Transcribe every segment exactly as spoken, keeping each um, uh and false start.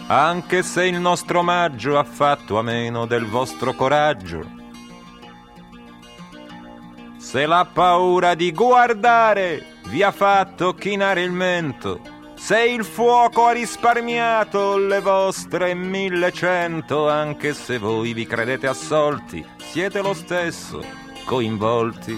anche se il nostro omaggio ha fatto a meno del vostro coraggio. Se la paura di guardare vi ha fatto chinare il mento, se il fuoco ha risparmiato le vostre millecento, anche se voi vi credete assolti, siete lo stesso coinvolti.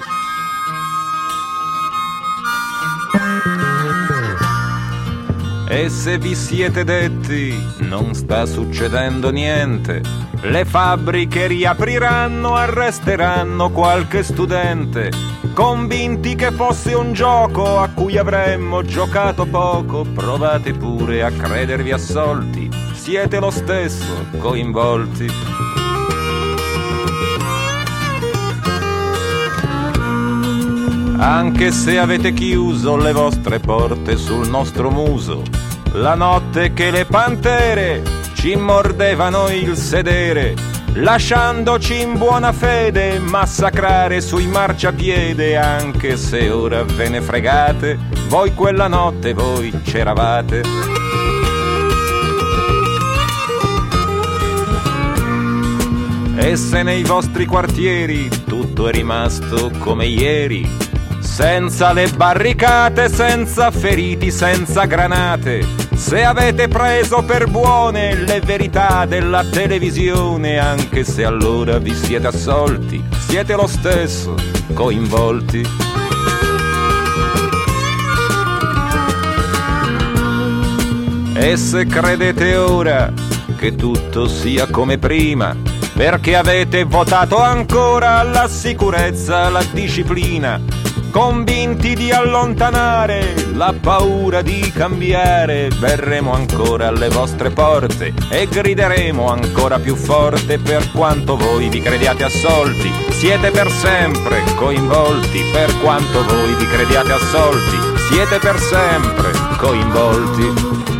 E se vi siete detti non sta succedendo niente, le fabbriche riapriranno, arresteranno qualche studente, convinti che fosse un gioco a cui avremmo giocato poco, provate pure a credervi assolti, siete lo stesso coinvolti. Anche se avete chiuso le vostre porte sul nostro muso, la notte che le pantere ci mordevano il sedere, lasciandoci in buona fede massacrare sui marciapiede, anche se ora ve ne fregate, voi quella notte voi c'eravate. E se nei vostri quartieri tutto è rimasto come ieri, senza le barricate, senza feriti, senza granate, se avete preso per buone le verità della televisione, anche se allora vi siete assolti, siete lo stesso coinvolti. E se credete ora che tutto sia come prima, perché avete votato ancora la sicurezza, la disciplina, convinti di allontanare la paura di cambiare, verremo ancora alle vostre porte e grideremo ancora più forte, per quanto voi vi crediate assolti, siete per sempre coinvolti, per quanto voi vi crediate assolti, siete per sempre coinvolti.